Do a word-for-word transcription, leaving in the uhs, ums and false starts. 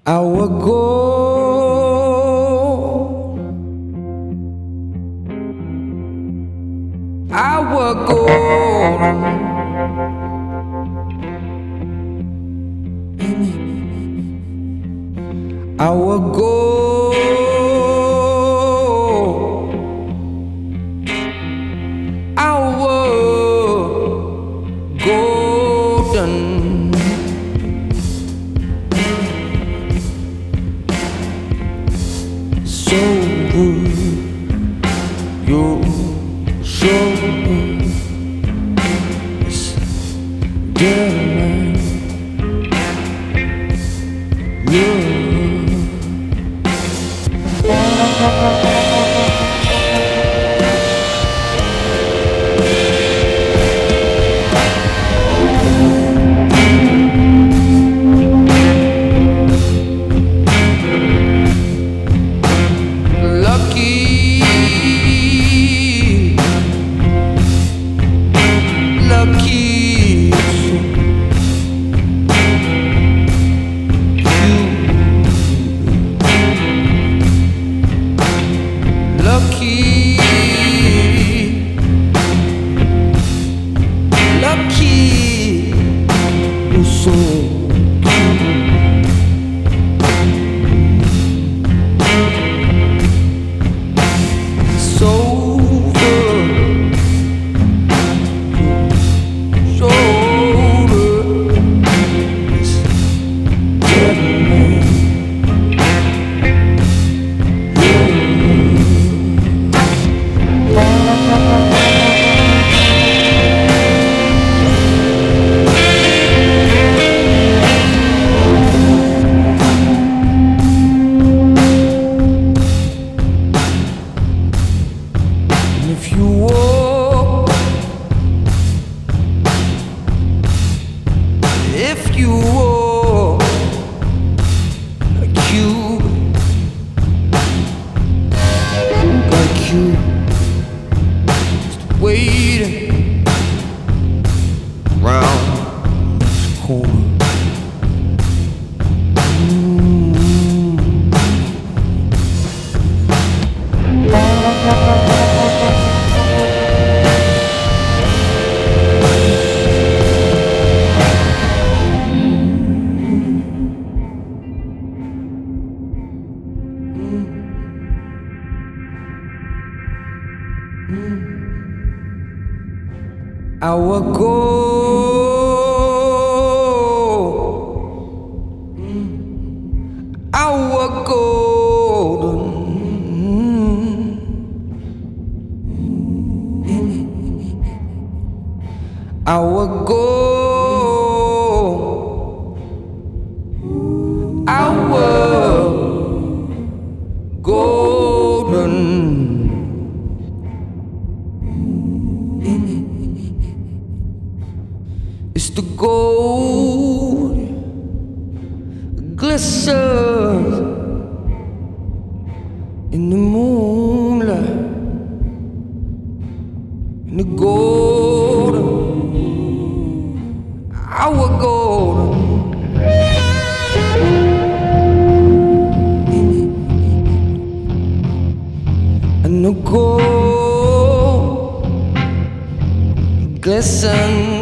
Our goal, our goal, our goal, our golden. So good, you're so good, it's different. If you walk, if you walk like you, like you, just waiting around this corner. Our goal, our golden, our goal, our golden. It's the gold glistens in the moonlight, in the gold, our gold, and the gold glistens.